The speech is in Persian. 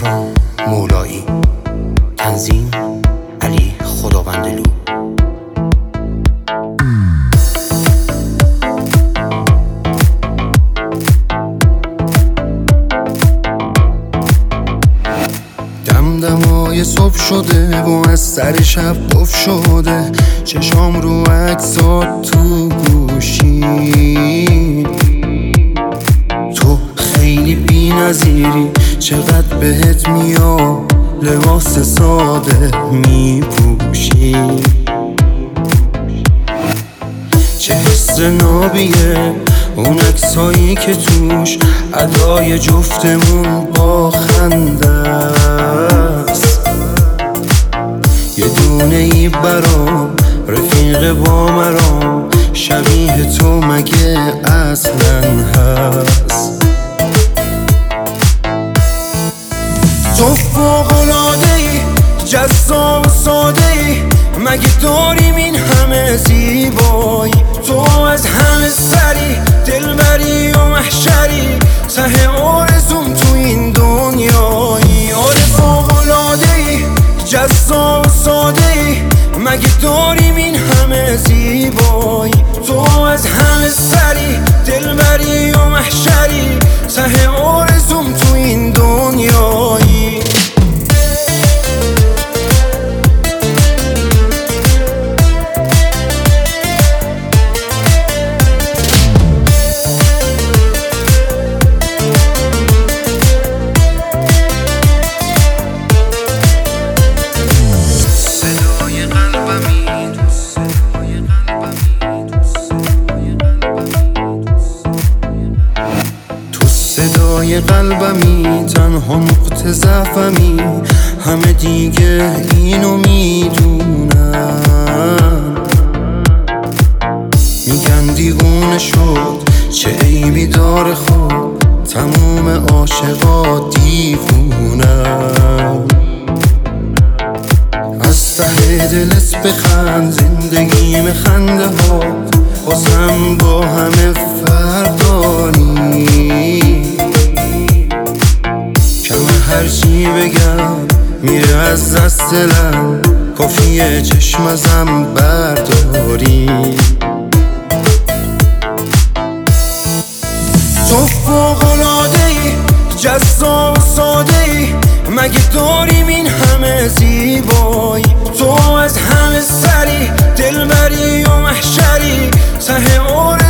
سهران مولایی. تنظیم علی خداوندلو. دمدمای صبح شده و از سر شب قفل شده، چشام رو عکسات تو گوشی. تو خیلی بی نظیری، چقدر بهت میاد لباس ساده میپوشی. چه حس نابیه اون عکسایی که توش ادای جفتمون با خنده است. یه دونه ای برام رفیق با مرام، شبیه تو مگه اصلا هست؟ تو فوق‌العاده ای، جذاب و ساده ای، مگه داریم این همه زیبایی؟ تو از همه سری، دلبری و محشری، ته آرزوم تو این دنیایی. آره فوق‌العاده ای، جذاب و ساده ای، مگه داریم این همه زیبایی؟ تو از همه سری، دلبری و محشری، ته آرزوم تو این دنیایی. صدای قلبمی، تنها نقطه ضعفمی، همه دیگه اینو میدونن. میگن دیوونه شد، چه عیبی داره خود، تموم عاشقا دیوونن. از ته دلت بخند، زندگیم خنده ها بازم با همه فردانی. هرچی بگم میره از دست دلم، کافیه چشم ازم برداری. تو فوق‌العاده ای، جذاب و ساده ای، مگه داریم این همه زیبایی؟ تو از همه سری، دلبری و محشری، ته